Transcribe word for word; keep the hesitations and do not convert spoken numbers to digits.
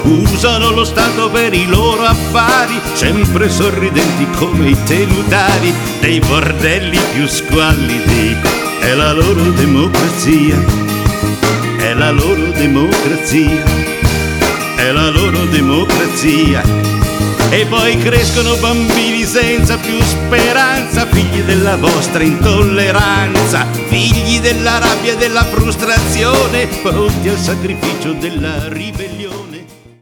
Usano lo Stato per i loro affari, sempre sorridenti come i tenutari dei bordelli più squallidi. È la loro democrazia, è la loro democrazia, è la loro democrazia. E poi crescono bambini senza più speranza, figli della vostra intolleranza, figli della rabbia e della frustrazione, pronti al sacrificio della ribellione.